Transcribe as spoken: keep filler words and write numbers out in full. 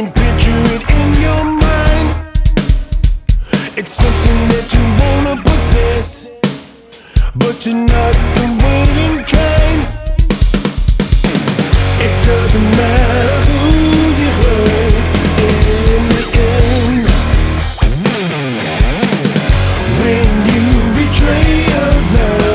can picture it in your mind. It's something that you wanna possess, but you're not the willing kind. It doesn't matter